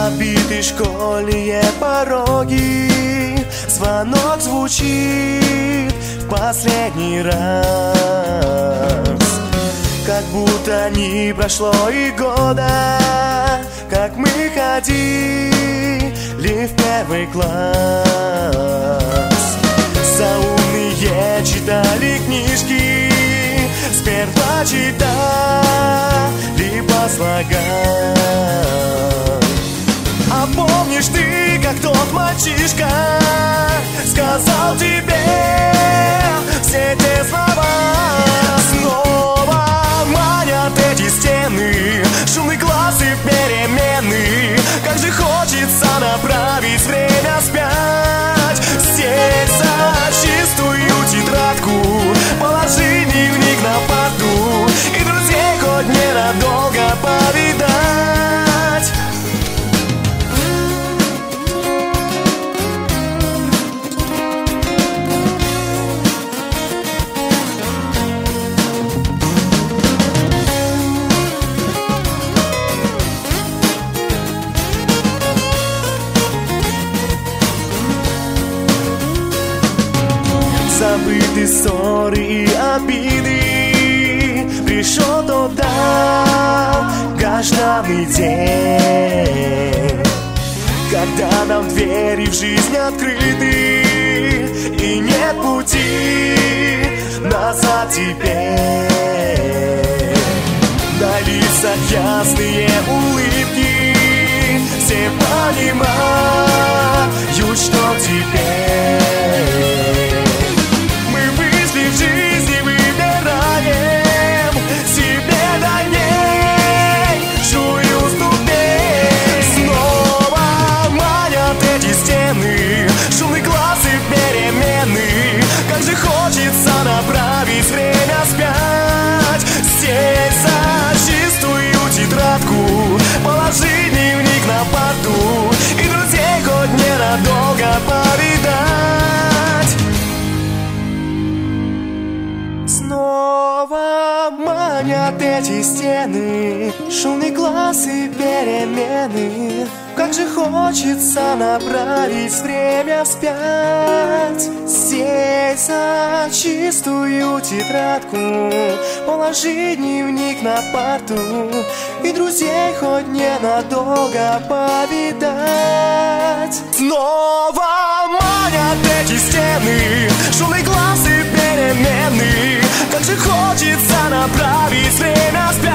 Забиты школьные пороги, звонок звучит в последний раз. Как будто не прошло и года, как мы ходили в первый класс. Заумные читали книжки, сперва читали по слогам. А помнишь ты, как тот мальчишка сказал тебе все те слова? Снова манят эти стены, шумный класс и перемены. Как же хочется направить время вспять, сесть за чистую тетрадку, положи дневник на парту и друзей хоть ненадолго повидать. Забыты ссоры и обиды, пришел тот долгожданный день, когда нам двери в жизнь открыты и нет пути назад теперь. На лицах ясные улыбки, все понимают, что теперь в жизни выбираем себе дальнейшую ступень. Снова манят эти стены, шумный класс и перемены. Как же хочется направить время вспять, сесть за чистую тетрадку, положи дневник на парту и друзей хоть ненадолго повидать. Снова манят эти стены, шумный класс и перемены. Как же хочется направить время вспять, сесть за чистую тетрадку, положи дневник на парту и друзей хоть ненадолго повидать. Снова манят эти стены, шумный класс и перемены. Как же хочется направить время вспять.